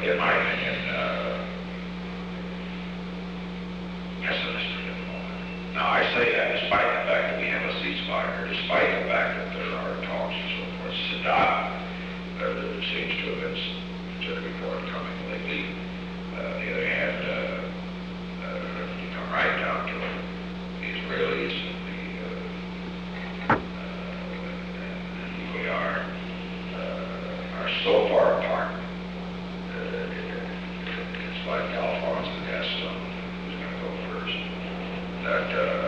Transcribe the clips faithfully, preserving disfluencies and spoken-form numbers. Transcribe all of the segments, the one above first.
in my opinion, uh, pessimistic at the moment. Now, I say that despite the fact that we have a ceasefire, despite the fact that there are talks and so forth. Saddam uh, seems to have been particularly forthcoming lately. Uh, on the other hand, uh, uh, you come right down to it, the Israelis and the uh, uh, and the U A R uh, are so far apart. Uh, it, it's like Alphonse the Gaston, who's going to go first. That uh,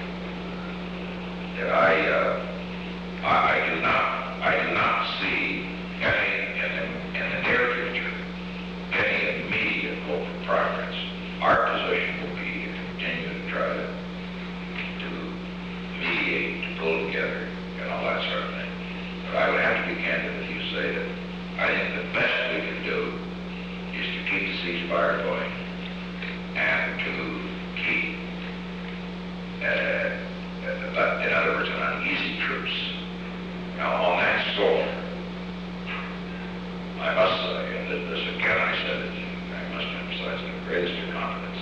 that I, uh, I I do not I do not see any in the, in the near future any immediate hope for progress. Our position will be to continue to try to to mediate, to pull together, and all that sort of thing. But I would have to be candid with you, say that I think the best we can do is to keep the ceasefire going and to keep, uh, uh, in other words, an uneasy truce. Now, on that score, I must say, and this again I said it, I must emphasize in the greatest of confidence,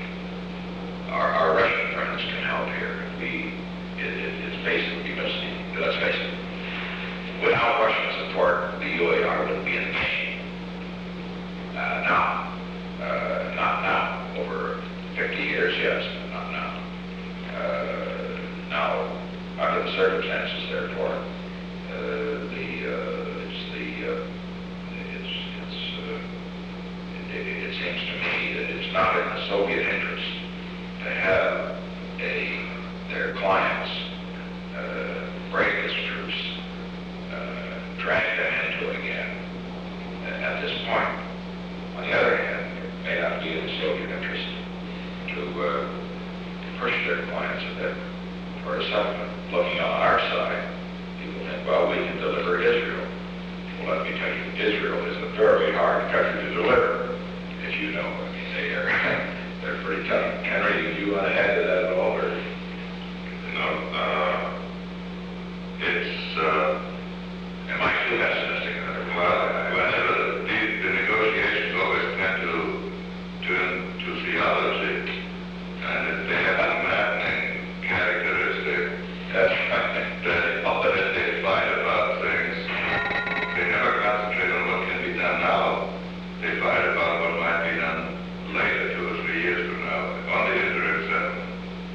our, our Russian friends can help here. We, it, it, it's basically because, let's face it, without Russian support, the U A R wouldn't be in the game. Uh, now, uh, not now, over fifty years, yes, but not now. Uh, now, under the circumstances, therefore, uh, the, uh, it's the, uh, it's, it's, uh, it, it, it seems to me that it's not in the Soviet interest to have a, their clients uh, break this truce, uh, drag them into it again. And at this point, on the other hand, it may not be in the Soviet interest to uh, push their clients a bit for a settlement. Looking on our side, people think, well, we can deliver Israel. Well, let me tell you, Israel is a very hard country to deliver, as you know. I mean, they are, they're pretty tough. Henry, do you want to add to that at all? Or? No, uh, it's, uh, am I too pessimistic? Well, whenever the, the negotiations always tend to turn to theology, and if they have a maddening characteristic, That's right. that often if they fight about things, they never concentrate on what can be done now. They fight about what might be done later, two or three years from now, on the interim settlement.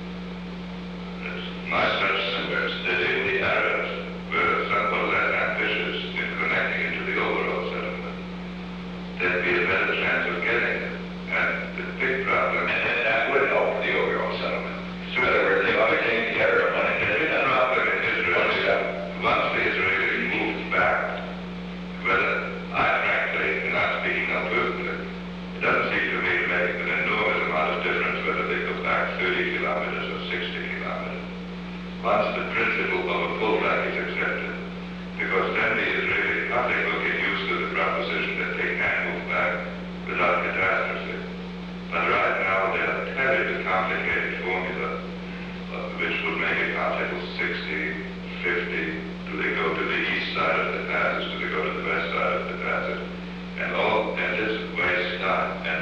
It's my such that if the Arabs were somewhat less ambitious in connecting into the overall settlement, there'd be a better chance of getting it. And the big problem, And then that would help the overall settlement. So in other words, they ought to take the Arab money. the problem in Israel is that once the Israelis moved back, whether I frankly, and I'm speaking now personally, it doesn't seem to me to make an enormous amount of difference whether they go back thirty kilometers or sixty kilometers. Once the principle of a pullback is accepted, because then the Israeli public will get used to the proposition that they can move back without catastrophe. But right now they are terribly complicated formula, uh, which would make it possible sixty, fifty, do they go to the east side of the passage, do they go to the west side of the passage, and all, and this wastes time. And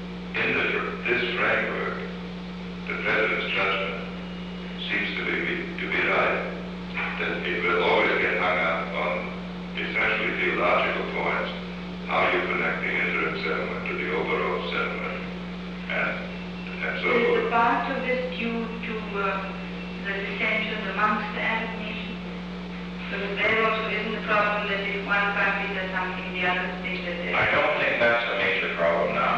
in the, this framework, the President's judgment seems to be, to be right, that it will always get hung up on essentially theological points, how you connect the interim settlement to the overall settlement, and, and so Is forth. the part of this due to uh, the dissension amongst the Arab nations? Because there also isn't the problem that if one country does something, the others think that they're... I don't think that's a major problem now.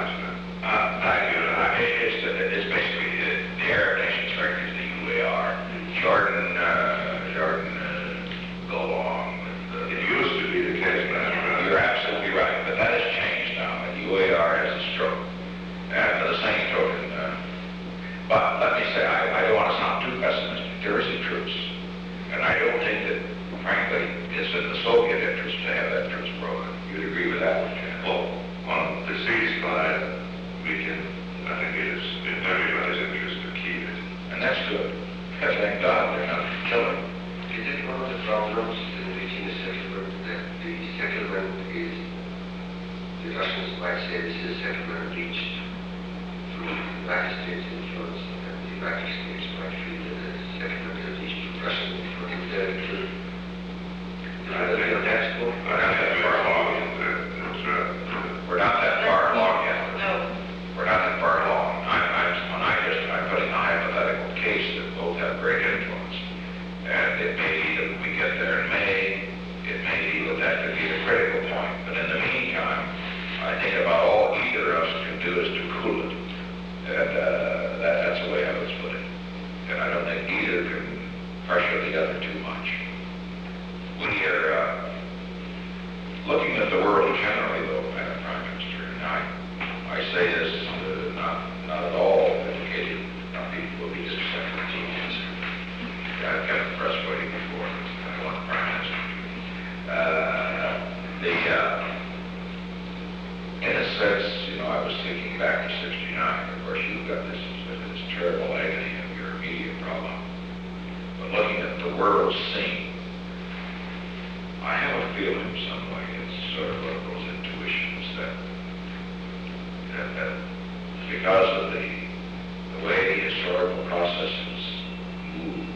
Uh, I, I, it's, it's basically the, the Arab nations, frankly, the U A R. Jordan, uh, Jordan uh, go along with the... It used to be the case, but uh, You're absolutely right, but that has changed now. The U A R has a stroke. And for the same token, uh, but let me say, I, I don't want to sound too pessimistic. There is a truce. And I don't think that, frankly, it's in the Soviet interest to have that truce broken. You'd agree with that, wouldn't you? well, on the ceasefire, we can, I think it is in everybody's interest to keep it. And that's good. Thank God they're not killing. Is it one of the problems in reaching a settlement that the settlement is the Russian might say this is secondary reach through the United States influence, and the United States might feel that it is secondary reach through Russian influence. Is that true? Is I that think- that's cool? We're not that far along, that's right. We're not that far along yet. No. We're not that far along. I, I, when I just, I'm putting a hypothetical case that both have great influence. And it may be that we get there in May, it may be that that could be the critical point. But in the meantime, I think about all either of us can do is to cool it. And uh, that, that's the way I would put it. And I don't think either can pressure the other too much. We are uh, looking at the world generally, though, Madam Prime Minister, and I, I say this uh, not, not at all educated, not people will be disrespectful to me. I've got the press waiting before, I want the Prime Minister. Uh, the, uh, in a sense, you know, I was thinking back to sixty-nine. Of course, you've got this, this terrible agony of your immediate problem. But looking at the world scene, I have a feeling in some way, it's sort of one of those intuitions that, that, that because of the, the way the historical processes move,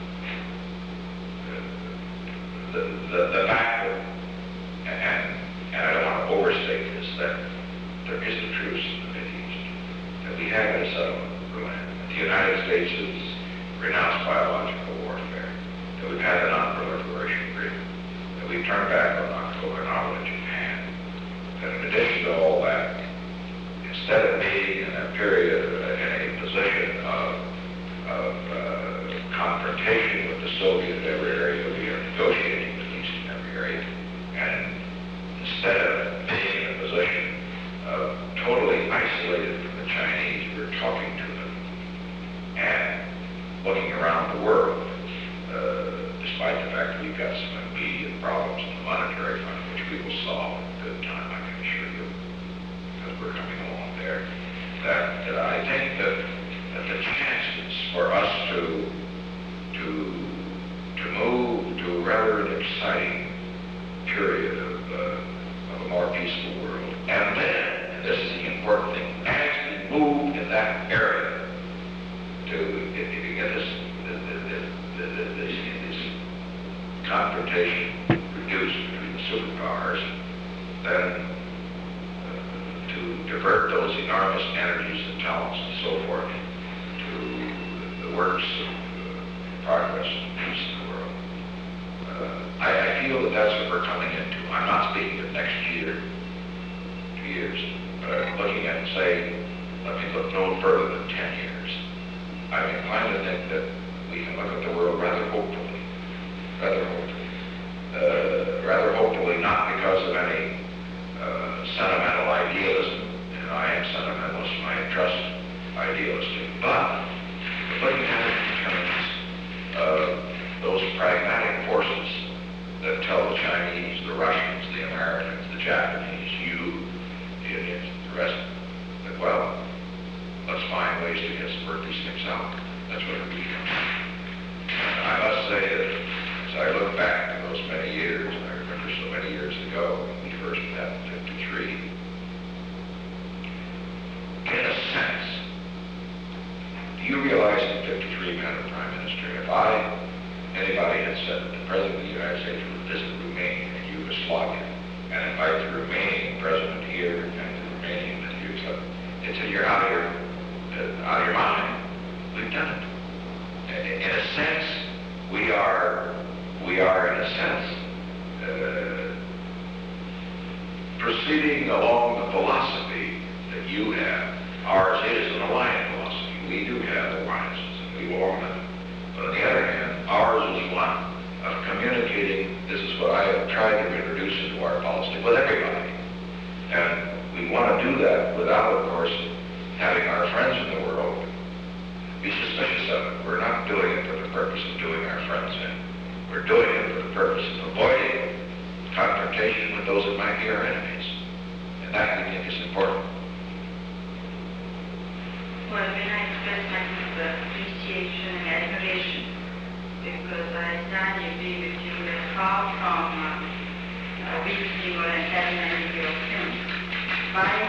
the, the, the fact that, and, and I don't want to overstate this, that there is a truce in the Mideast, that we have a settlement of the land, that the United States has renounced biological warfare, that we've had a non-proliferation agreement, that we've turned back on Okinawa and Japan, that in addition to all that, instead of being in a period, uh, in a position of, of uh, confrontation with the Soviet in every area, we are negotiating with each and every area. And instead of being in a position of totally isolated from the Chinese, we're talking to them and looking around the world, uh, despite the fact that we've got some immediate problems in the monetary front, which we will solve in good time, I can assure you, because we're coming along there, that, that I think that, that the chances for us to, to, to move to a rather an exciting period of, uh, of a more peaceful world, and then, and this is the important thing, as we move in that area to get, get this, this, this, this, this, this confrontation reduced between the superpowers, then uh, to divert those enormous energies and talents and so forth to the works of uh, progress and peace in the world. Uh, I, I feel that that's what we're coming into. I'm not speaking of next year, two years, but I'm looking at and saying, let me look no further than ten years. I'm inclined to think that we can look at the world rather hopefully, rather hopefully, uh, rather hopefully, not because of any uh, sentimental idealism, and I am sentimentalist and I trust idealistic, but looking at it in terms of those pragmatic forces that tell the Chinese, the Russians, the Americans, the Japanese, you, the Indians, the rest, that, well, let's find ways to get work these things out. That's what it really comes to. And I must say that as I look back to those many years, and I remember so many years ago when we first met in fifty-three, in a sense, do you realize in fifty-three, Madam Prime Minister, if I, anybody had said that the President of the United States would visit Romania and Yugoslavia and invite the Romanian President here and the Romanian and the Yugoslavia, it's a, you're out of your, uh, out of your mind. We've done it. In, in a sense, we are, we are in a sense, uh, proceeding along the philosophy that you have. Ours is an alliance philosophy. We do have alliances, and we belong to them. But on the other hand, ours is one of communicating, this is what I have tried to introduce into our policy, with everybody. And we want to do that without, of course, having our friends in the world be suspicious of it. We're not doing it for the purpose of doing our friends in. We're doing it for the purpose of avoiding confrontation with those that might be our enemies. And that, we think, is important. Well, when I express my deep appreciation and admiration, because I stand agree with you, we're far from uh, uh, weakening or antagonizing your opinion. By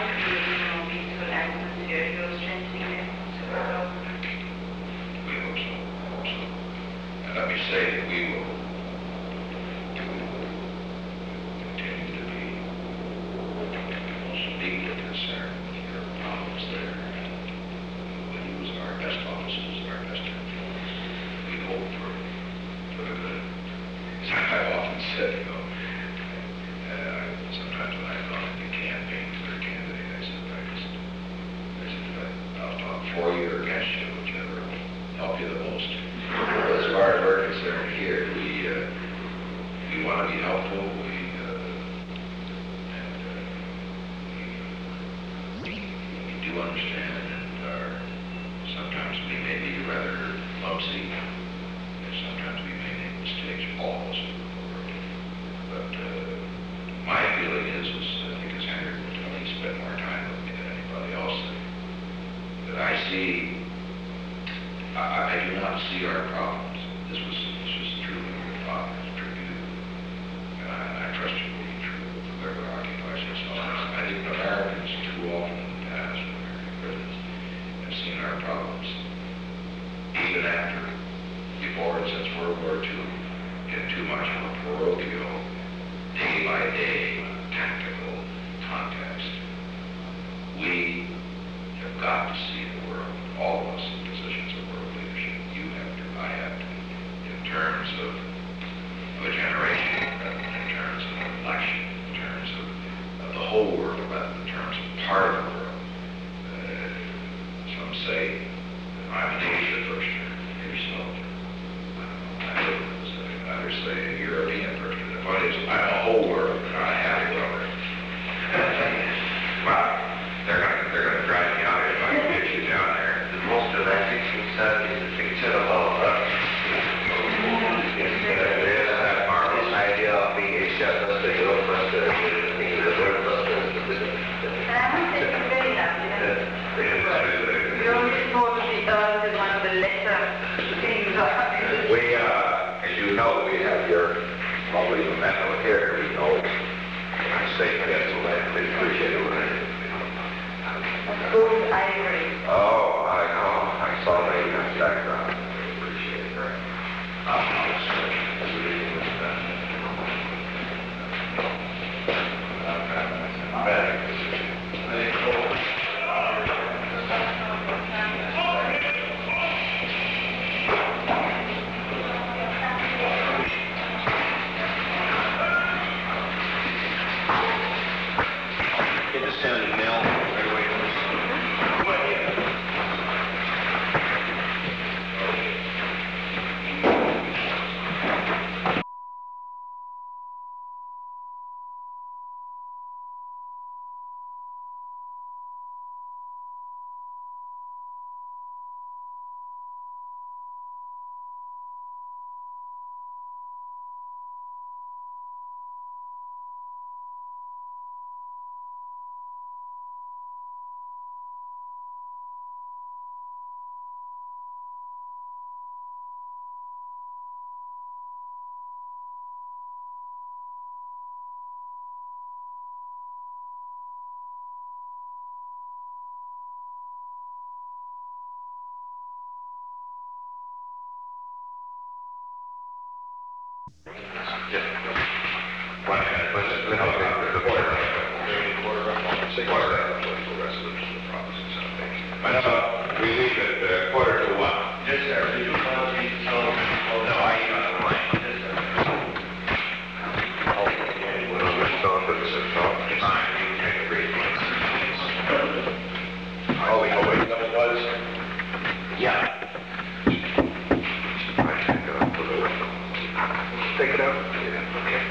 concern when you hear problems there. We use our best offices, our best influence. We hope for, for the good. As I've often said, you know, uh, sometimes when I thought you campaigned for a candidate, I said, I just, I said, I'll talk for you or against you, whichever will help you the most. As far as we're concerned here, we, uh, we want to be helpful. We, uh, and, uh, we, we do understand and are, sometimes we may be rather clumsy, and sometimes we may make mistakes, all of us do. But uh, my feeling is, is, I think as Henry will tell me, he spent more time with me than anybody else, that, that I see, I, I do not see our problems. This was, this was true of your father, it's true of you. And I, and I trust you will be true of whoever occupies this office. I think Americans too often in the past, American presidents, have seen our problems. Even after, before and since World War Two, in too much of a parochial, day by day, tactical context. We have got to see the world, all of us in positions of world leadership. You have to, I have to, in terms of, of a generation, in terms of an election, in terms of, of the whole world, rather than in terms of part of the world. Uh, some say I'm an Asia firster, yourself. I don't know, others say a European firster. The point is, I'm a whole world, and I have it covered. Wow, they're gonna, they're gonna drive me out here if I can get you down there. Most of the sixteen seventies, the picture of our work is the marvelous idea of being Asia first, the Europe first, the world first, the business. And I must say, it's very happy. We always thought of the earth as one of the lesser things. We, uh, as you know, we have your lovely memento here. We know I say pencil and we appreciate it. Gold ivory. Oh, I know. I saw the uh, background. I appreciate it very much. Get this down to Nell right away. I know, we leave at uh, quarter to one. Yes, sir. Did you call me? Oh, no, I emailed the line. Yes, sir. Well, let's start with this, uh, Fine, you can take a brief one. Oh, we know what the number was? Yeah. I think I'll put it away. Take it out? Yeah, okay.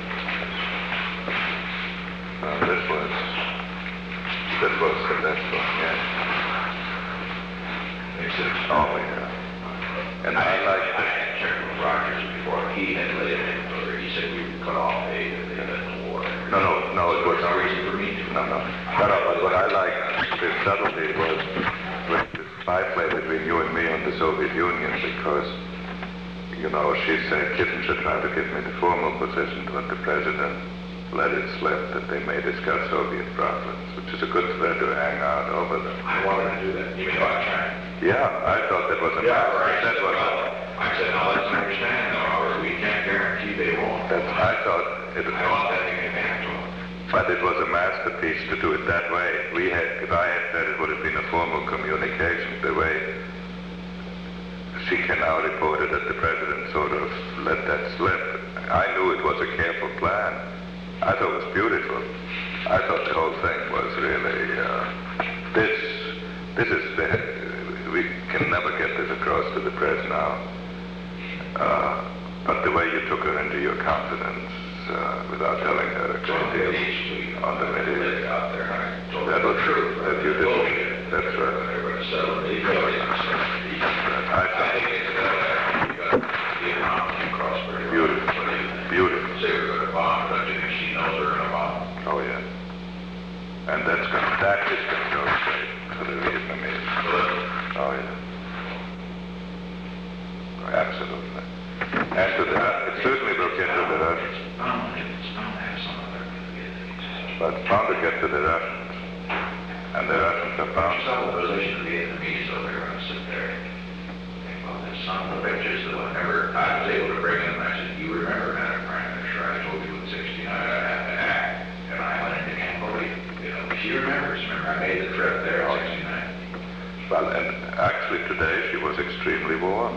Uh, this was, this was the next one, yeah. Oh, yeah. And I like, I had checked with Rogers before he had laid it in, or he said we would cut off aid if they had no war. no, no, no, it was, There's no reason for me to. no, no. No, no, but what I liked, the subtlety was with this byplay between you and me on the Soviet Union, because, you know, she said Kissinger tried to give me the formal position, but the president let it slip that they may discuss Soviet problems, which is a good thread to hang out over them. I wanted to do that, even though I tried. Yeah, I thought that was a Yeah, right. that was a, I said, now let's understand, though, Howard, we can't guarantee they won't. that I thought it I want that to get back to them. But it was a masterpiece to do it that way. We had, if I had said it would have been a formal communication, the way she can now report it that the president sort of let that slip. I knew it was a careful plan. I thought it was beautiful. I thought the whole thing was really, uh, this, this is, the, we can never get this across to the press now. Uh, but the way you took her into your confidence, uh, without telling her a great deal on the media, out there, I told that was true, that you didn't, that's They right. were going to settle it. He really didn't settle it. He- I I thought, think it's that, uh, you got the economy across pretty well. beautiful, What do you think? beautiful. Say we're going to bomb, but do you think she knows we're going to bomb? Oh, yeah. And that's going to, that is going to go straight for the Vietnamese. Good. Oh, yeah. Absolutely. And to the, it certainly broke into the Russians, It's bound, it's bound to have some other Vietnamese. but it's bound to get to the Russians. And the Russians are bound. Some of the position of Vietnamese over there, I sit there and think, well, this son of a bitches that whenever I was able to bring in, I said, you remember, Madam Prime Minister, I told you in sixty-nine I'd have to act, and I went into Cambodia. You know, she remembers, remember, I made the trip there in sixty-nine. Well, and actually today she was extremely warm.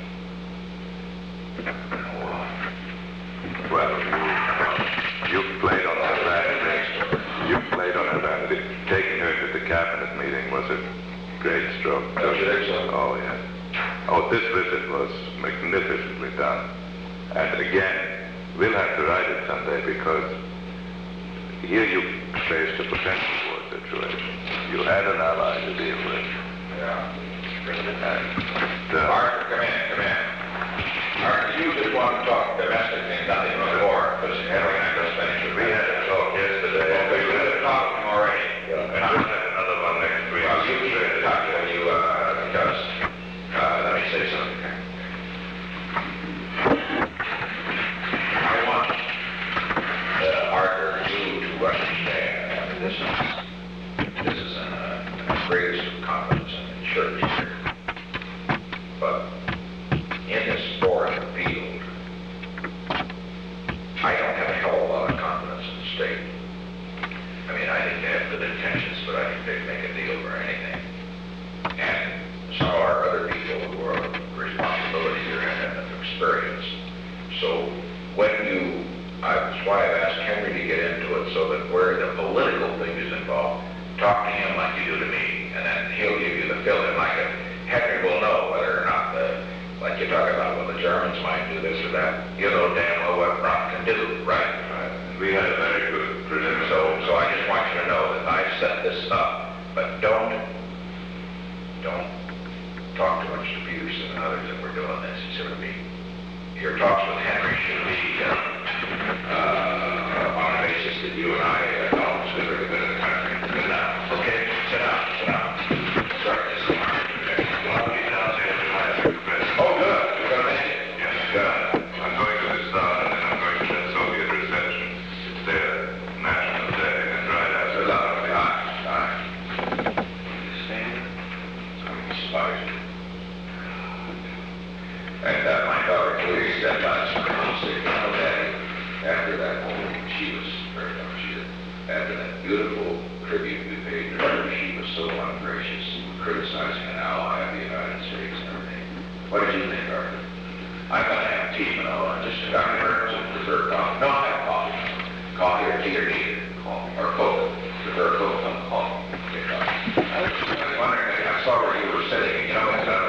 Well, you, you played on her vanity. You played on her vanity. Taking her to the cabinet meeting was a great stroke. Don't you think so? Oh, yeah. Oh, this visit was magnificently done. And again, we'll have to write it someday because here you faced a potential war situation. You had an ally to deal with. Yeah. And, uh, Arthur, come in, come in. Arthur, you just want to talk domestic things, nothing but war, because Henry and I just finished it. we had a talk yesterday. Okay, we had a talk already. And we'll have another one next week. Well, you keep in touch when you, uh, because, uh, let me say something here. I want, uh, Arthur, you to understand, I mean, this is, this is in a, a greatest of confidence and surety here. But in this foreign field, I don't have a hell of a lot of confidence in the state. I mean, I think they have good intentions, but I think they'd make a deal for anything. And some of our other people who are responsibility here have enough experience. So when you, I, that's why I've asked Henry to get into it, so that where the political thing is involved, talk to him like you do to me, and then he'll give you the fill-in. Like a, Henry will know whether or not the, like you talk about, well, the Germans might do this or that. You know damn well what Trump can do, right? We had a very good preliminary. So, so I just want you to know that I've set this up, but don't, don't talk too much to Peterson and others that we're doing this. It's going to be, your talks with Henry should be, uh, uh, on a basis that you and I acknowledge the very good of the country. Good enough. Okay, sit down, sit down. Sorry, this is Mark. Well, I'll be down there tonight, President. Oh, good, you're going to make it? Yes. Good. I'm going to the Tsar and then I'm going to that Soviet reception. It's their national day and right after Good luck. that. Aye, aye. Spies. And uh, my daughter clearly said last night, she said, you know, Daddy, after that whole, she was, or no, she did, after that beautiful tribute we paid to her, she was so ungracious, criticizing an ally of the United States and everything. What did you think, Arthur? I'm gonna have tea, you know, and just got her some dessert coffee. No, I have coffee. Coffee or tea or neither. Coffee. Or Coke. Prefer Coke on coffee. Okay, coffee. I was wondering, I saw where you were sitting, you know, it's uh,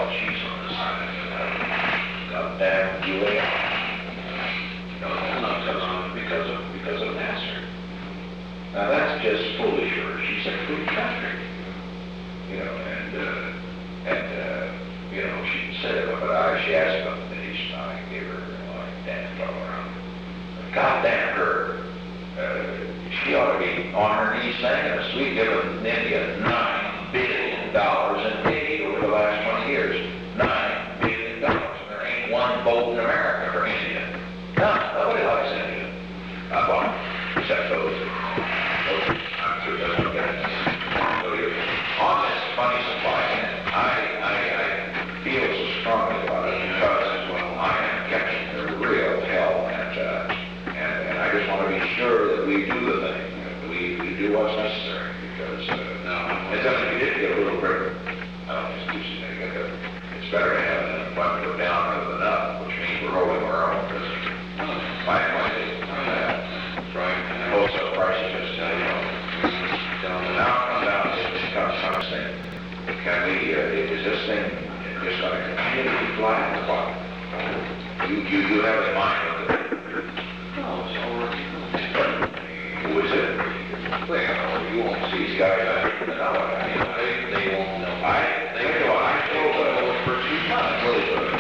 she's on the side of it. Goddamn U A R. No, no, no, because of, because of, because of Nasser. Now, that's just foolish for her. She's a free country. You know, and, uh, and, uh, you know, she said it, but I, she asked about the Middle East, and I gave her, you know, like, dance all around. But goddamn her, uh, she ought to be on her knees thanking us. We've given India nine billion dollars in aid over the last twenty years. Nine billion dollars, and there ain't one vote in America for India. None. Nobody likes India. Uh, well, except those. those I'm sure that's what that is. So you, on this money supply, I, I, I feel so strongly about it because, well, I am catching the real hell, and, uh, and, and I just want to be sure that we do the thing. We, we do what's necessary, because, uh, now, it's only we did get a little bit, I don't know, excuse me, it's better to have an employment go down rather than up, which means we're holding our own business. My point is, uh, right, wholesale prices just, uh, you know, down and now come down to this kind of thing. Can we, uh, is this thing just going to continue to be flat at the bottom? You, you, you have it in mind, don't you? No, it's already. Who is it? Well, you won't see these guys, I don't know, I mean, they, they won't know. I, they know, I told them it was for two months, really good.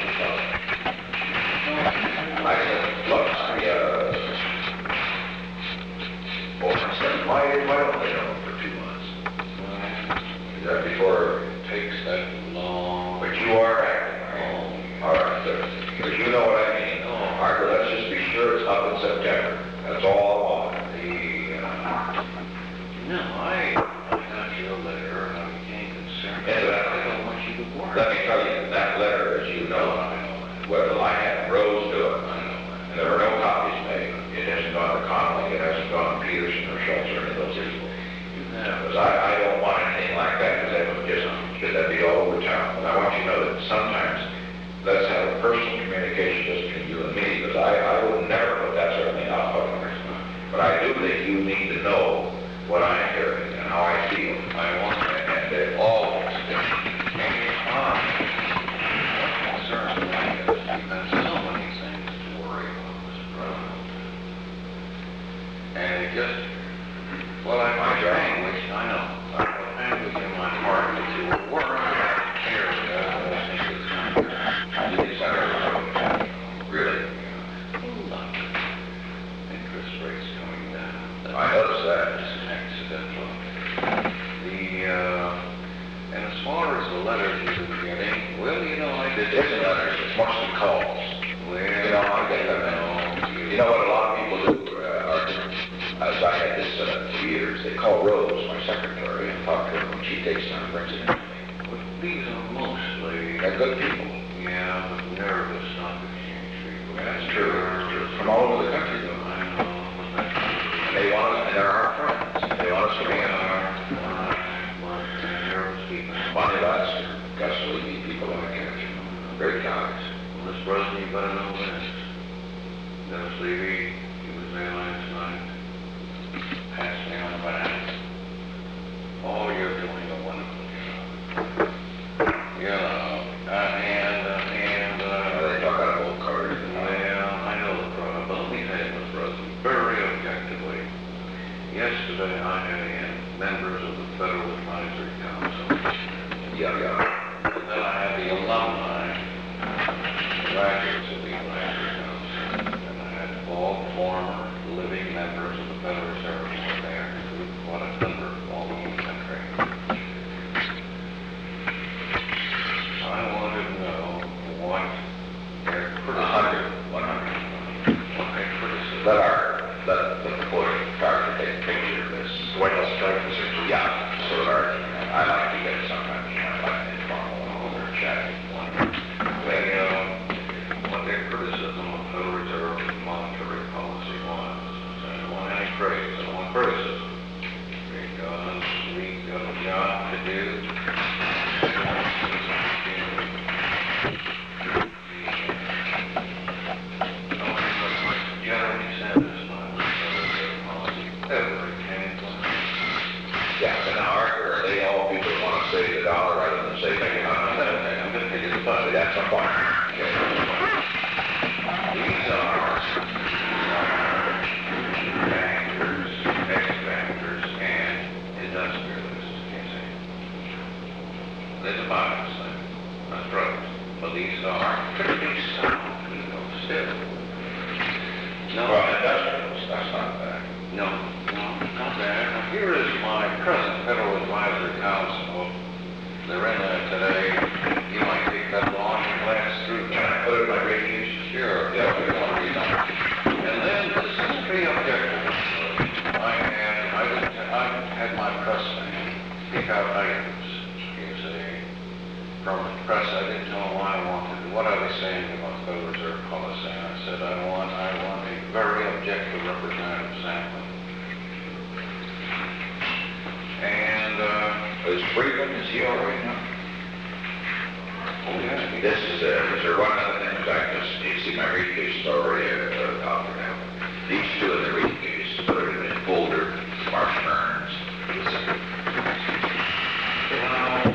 I said, look, I, uh, well, I said, why, why don't they know for two months? Is that before? It takes that long. But you are acting, all right, because you know what I mean. All right, well, let's just be sure it's up in September. That's all I want. The, uh, No, I, I got your letter, and I became concerned. Yeah, that- I don't want you to worry. let me tell you, that letter, as you know, well, I had Rose do it. And there were no copies made. It hasn't gone to Connolly, it hasn't gone to Peterson or Schultz or any of those people. Because I, I don't want anything like that, because that would just, because that'd be all over town. But I want you to know that sometimes, let's have a personal communication just between you and me, because I, I would never put that sort of thing out public. But I do think you need to know what I'm hearing and how I feel. I want, and, and all of this. Any time, what concerns me is you've got so many things to worry about, Mister President. And it just, well, I find your anguish, I know. I feel anguish in my heart that you were worried about the care of I think it's kind of, You think so? Really? look, interest rates going down. I noticed that. This is accidental. The, uh, and as far as the letters you've been getting, well, you know, I did. It isn't letters, it's mostly calls. Well, You know, I get them. no, You know what a lot of people do, uh, are, as I had this uh, for years, they call Rose, my secretary, and talk to her when she takes time, brings it in. But these are mostly, They're good people. yeah, but nervous stock exchange people. That's true. It's true. From all over the country, though. I know, but that's. And they want us, and they're our friends. They want us to be They our are, but they're nervous people. Bonnie Lasker, Gus Levy, people like that, you know, great guys. Well, Miss President, you better know this. Dennis Levy, he was there last night, passed me on the back. Oh, you're doing a wonderful job. You know, uh, and, uh, and, Uh, uh, they talk out of old Carter. well, I know the problem, but let me tell you, Mister President, very objectively. Yesterday, I had in members of the Federal Advisory Council. Yeah, yeah. And then I had the alumni, graduates of the Advisory Council. And I had all former living members of the Federal Reserve were there, what a number all over the country. I wanted to know what their A criticism, hundred, one hundred. what their criticism. Let our, let the board, Carter, take a picture of this. White House strike this, yeah, so our, I like to get it sometimes, you know, like informal, over chatting. They, uh, what their criticism of Federal Reserve monetary policy was. I don't want any praise, I don't want criticism. Because we've got a job to do. Jeremy Sanders, my Federal Reserve policy, every penny. Yeah, but now, are they all people that want to save the dollar rather than saving the I'm economy? going to point. These are bankers, ex-bankers, and industrialists, you see. There's a bias there. That's right. But these are pretty sound people still. No, Well, industrials, that's not bad. no, no, not bad. Now, here is my present Federal Advisory Council. They're in there today. You might take that long and glance through Can I that. put it in my radius? Sure, yeah, we want to read that. And then the three objectives. I had, I didn't, I had my press man pick out items, you see, from the press. I didn't tell them why I wanted, what I was saying about Federal Reserve policy. And I said, I want, I want a very objective representative sampling. And, uh, Is Freeman, is he all right now? oh yeah, This is, uh, is there one other thing, I just, you see my briefcase is already uh, uh, out there now. These two in the briefcase, put it in a folder, Mark Burns. Now,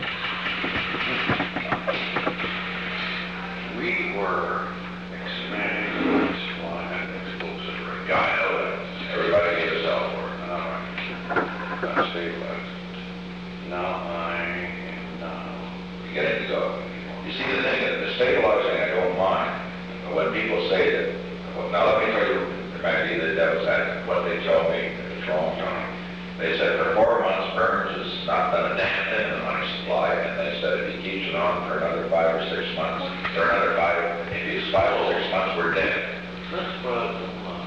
we were expanding this line exclusive rate. Yeah, I know that. Everybody gets a cell for it. All right. Got stabilized. Now I am now. You get it to go. You see, the thing, is, the stabilizing, I don't mind. But when people say that, well, now let me tell you, it might be the devil's advocate, what they tell me, it's wrong, Tony. They said for four months, Burns has not done a damn thing in the money supply, and they said if he keeps it on for another five or six months, or another five, if he's five or six months, we're dead. This was the, uh,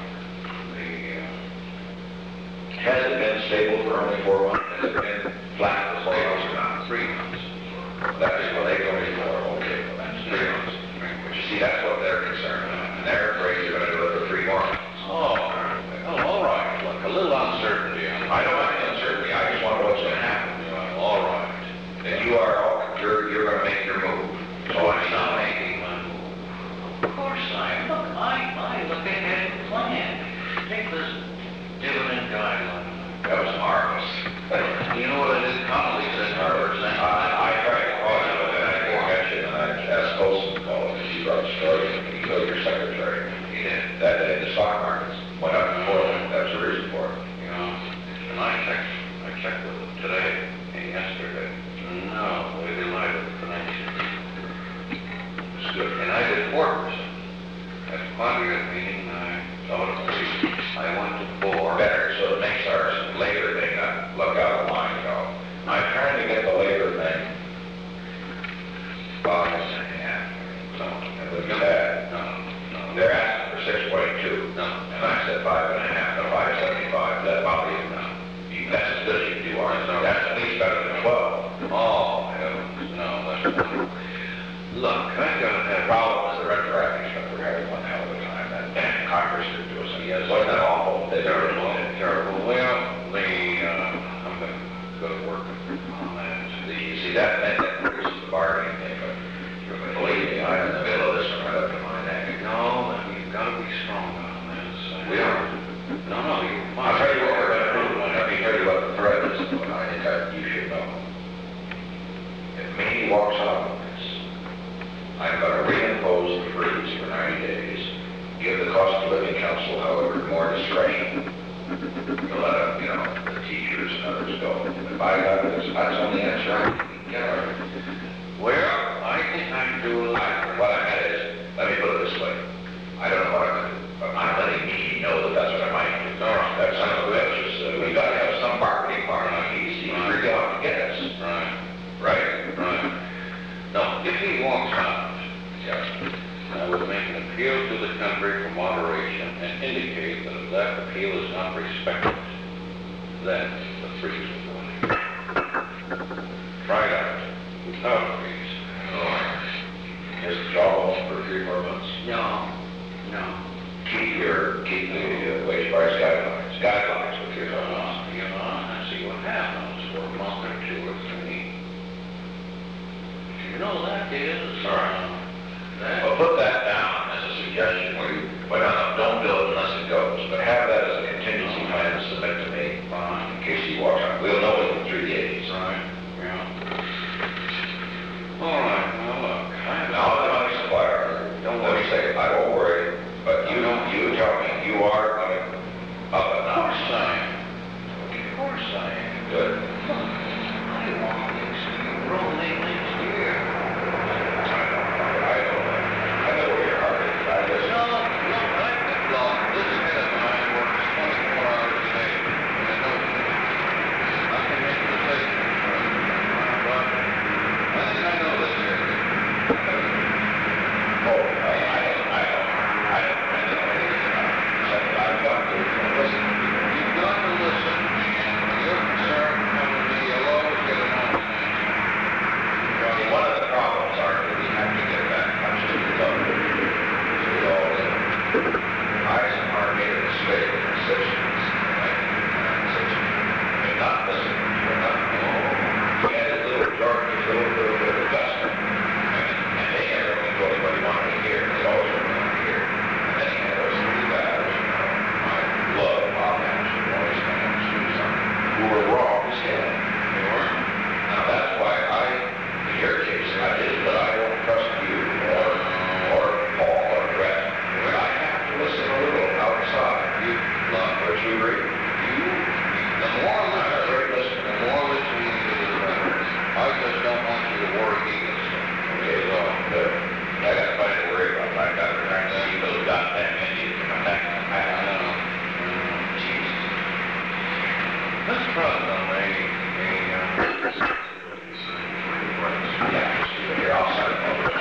Has it been stable for only four months? Has it been flat for four months or not? three months. That's what they told me for, okay, well, that's three months. But you see, that's what they're concerned about, and they're afraid you're gonna do it for three more months. Oh, oh, all right. Look, a little uncertainty. on- I don't want any uncertainty, I just want to know what's gonna happen. Well, all right. And you are, all you're, you're gonna make your move. So Oh, I'm I'm not not making. making my move. Of course I am. Look, I, I look ahead and plan. Take this dividend guideline. That was marvelous. You know what it is? Connolly said Marvelous. marvelous. I, I tried to call you, but then I didn't catch it, and I asked Colson to call it, because he brought the story, and he killed your secretary. He did. That day, the stock markets went up and forward, that was the reason for it. You know, and I checked, I checked with them today and yesterday. No, they delighted with financial. It's good. And I did four percent. At the Quadriga meeting, I thought it was, I went to four. Better, so it makes our labor thing not look out of line at all. I'm trying to get the labor thing five and a half. No, It looks bad. no, no. They're asking for six point two. No. And I said five and a half, no, five seventy-five, that bother you? No. You- That's as good as you do, aren't you? That's at least better than twelve. Oh, heavens, no, that's not. Look, I gotta The have. problem is the retroactive stuff, we're having one hell of a time, that damn Congress did to us, and yes, wasn't that awful? They never Terrible, did it. terrible. Well, the, uh, I'm gonna go to work on that. The, you see, that meant that reduces the bargaining thing, but believe me, I'm in the middle of this one right up to my neck. No, but you've gotta be strong on this. We are. No, no, you. I'll tell you what we're gonna do, let me tell you what the threat is, what I think I, you should know. If Mamie walks out on this, I'm gonna reimpose the freeze for ninety days, give the cost of living council, however, more discretion to let, uh, you know, the teachers and others go. And by God, that's, that's on the answer I can get, all right? Well, I think I can do a little. I- What I meant is, let me put it this way, I don't know what I'm gonna do, but I'm letting me know that that's what I might do. All right. That's not a bitch, it's, uh, we gotta have some bargaining power, and he's, he's really out to get us, Right, right? right. No, if he walks out, Yeah. I would make an appeal to the country for moderation and indicate that if that appeal is not respected, then the freeze will go in. Try it out, without a freeze. Is the job on for three more months? No, no. Keep your, keep the uh, wage price guidelines, guidelines with your, uh, Uh, You know, and see what happens for a month or two or three. You know, that is, All right. uh, that. well, put that down as a suggestion, where you, but no, don't build it unless it goes, but have that as a contingency plan to submit to me, Fine. in case he walks out. We'll know Good. I want this rolling next year. I know, I know, I know where your heart is. I just, No, no, I've got lost. This head of mine works twenty-four hours a day. And I know I can make a decision. But I think I know this area. oh, I, I don't, I don't, I don't, I know anything about it. Except I've got to listen to people. You've got to listen, and when you're concerned, come to me, you'll always get an honest answer. I mean, one of the problems are that we have to get that much to the government. We all do. Eisenhower made a mistake in the sixties, nineteen sixty. And not listening to enough people. He had his little George, his little, little bit of Augusta. And, and they never really told him what he wanted to hear. They always wanted to hear. And then he had those three guys, you know, my love, Bob Anderson, Morris Vance, who were wrong as hell. They weren't? Now, that's why I, in your case, I did, but I don't trust you or, or Paul or Brett. But I have to listen a little outside. You, Not, don't you agree? you, the more I'm a listening, great listener. the more listening you do, the better. I just don't want you to worry either. Okay, so, good. I got plenty to worry about. I got to try and see those goddamn Indians come back. I I don't know. know. Jesus. Mister President, a, a, uh, Yeah, you're all set.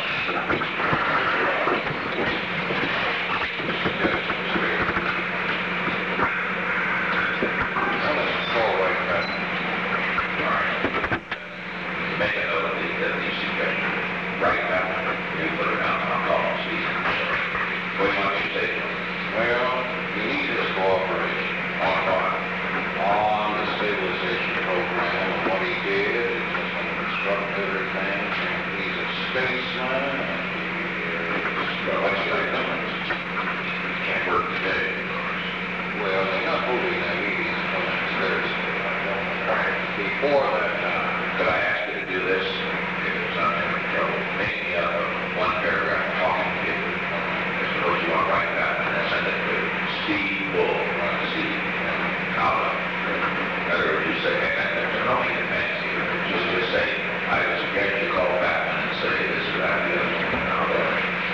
Make a note of these, of these suggestions. Write them, you put them down, I'll call them, see. What do you want me to say to them? well, you need his cooperation On what? on the stabilization program and what he did, and just want to construct everything, and he's a statesman, and he Well, is... what's your limits? Can't work today, of course. Well, they're not holding that meeting until next Thursday. I don't know. Before that time. Could I ask you to do this, if it's not any trouble, make me up a one paragraph talking paper. Suppose you want to write that and then send it to Steve Bull, Steve, Colin. Whether you say, hey, man, there's no need to fancy it. Just, just say, I would suggest you call back and say this or that, the other, and I'll go.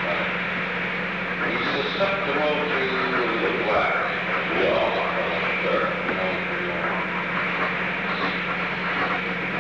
He's susceptible to a little flattery. We all want to, sir. You know,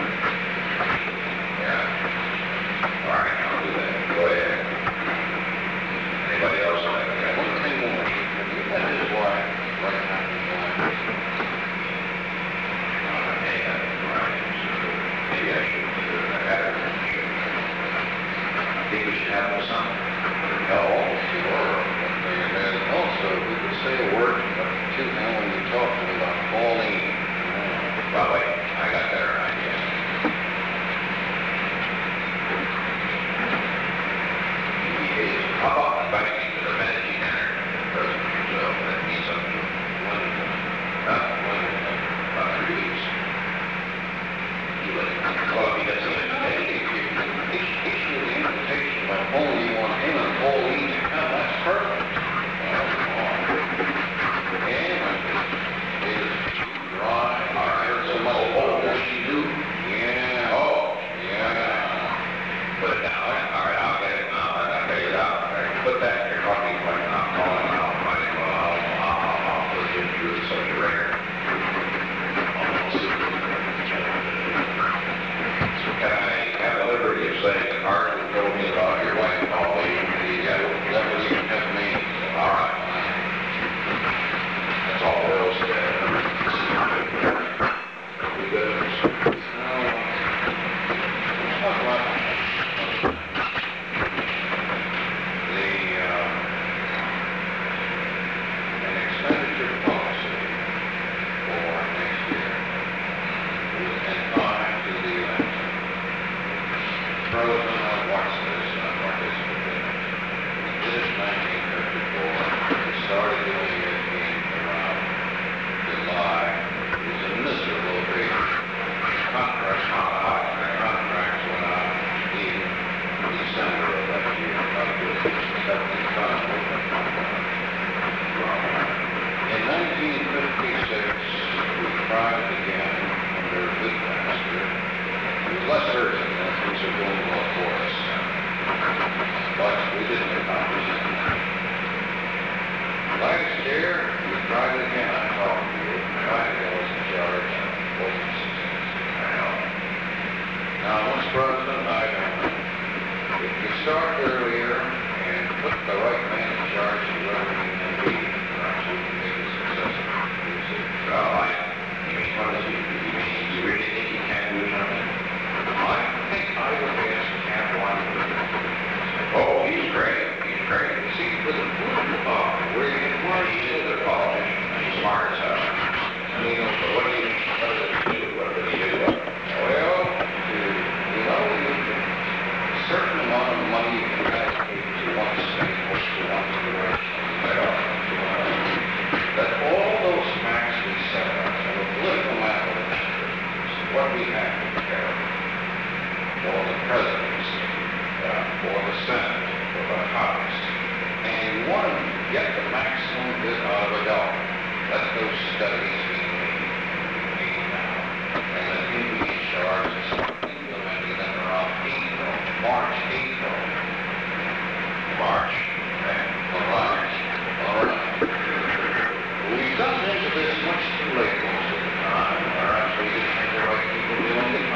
what we have to prepare for the presidency, uh, for the Senate, for the House. And you want to get the maximum good out of a dollar. Let those studies be made, made now. And let him be in charge and start implementing them around April, March, April. March. Okay. All right. All right. We've done things of this much too late most of the time, or actually didn't have the right people doing it.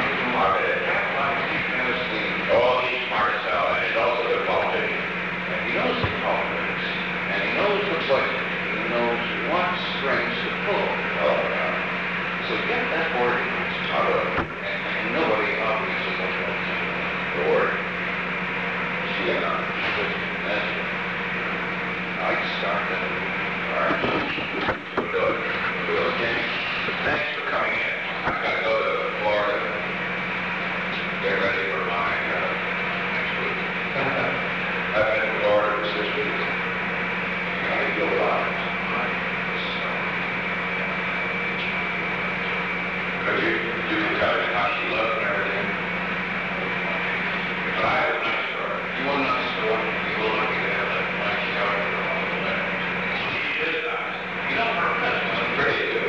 As the, Oh, he's smart as hell, and he's also good politician. and he knows the politics, and he knows the budget, he knows what strings to pull. Oh, yeah. So get that organized. I will. And, and nobody obviously knows what to do. The word. Yeah. That's it. I'd start that. All right. We'll do it. We'll do it. Okay. Thanks for coming in. I've got to go to Florida and get ready for my, uh, next week. I've been in Florida for six weeks. I feel alive. Could you, you can tell me how she looked and everything? But I have a nice story. You want a nice story? You were lucky to have that nice shower on the left. She is nice. You know, her husband. She's pretty good.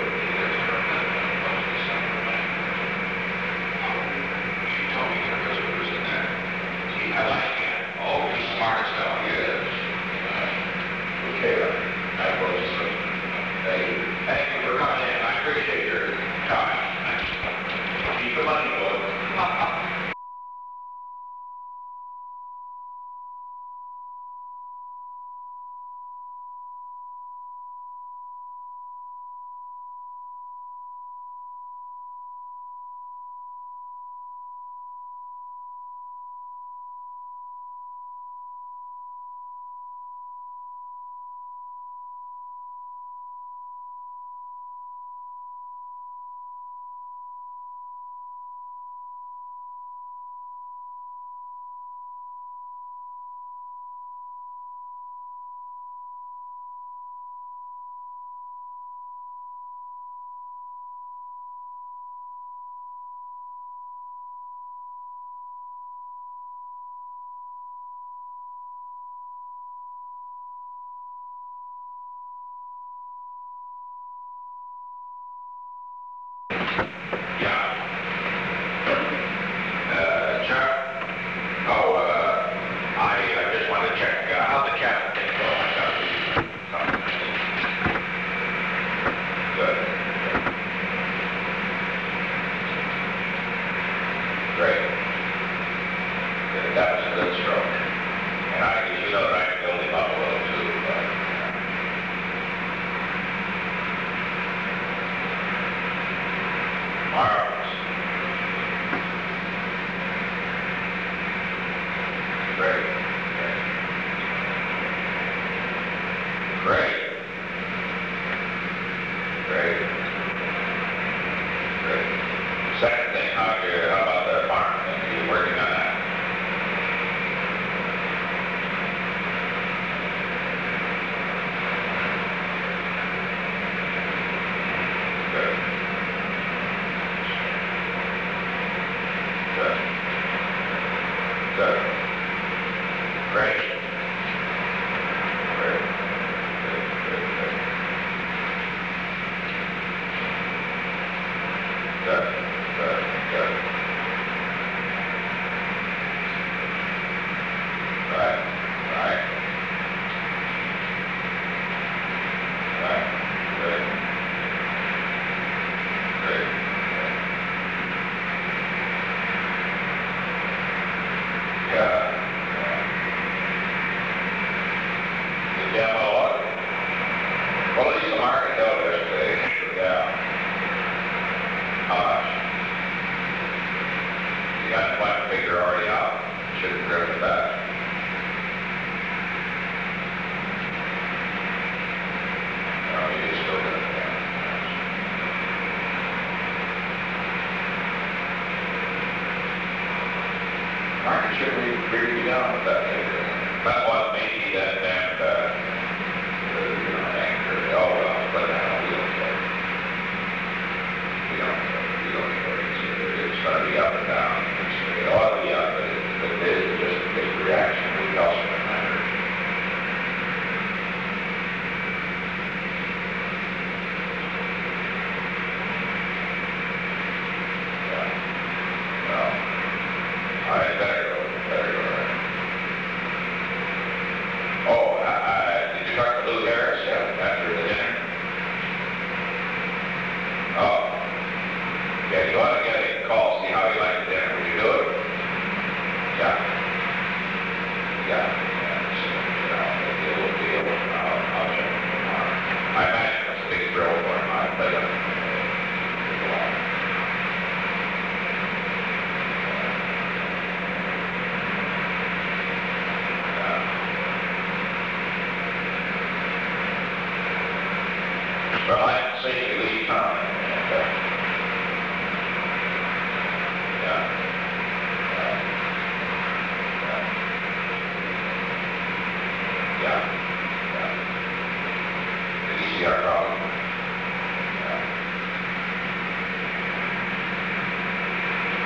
She told me her husband was in that. I like him. Oh, he's smart as hell. He is. Okay, I will just say thank you. Thank you for coming in. I appreciate your time. Keep the money going.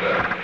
sir.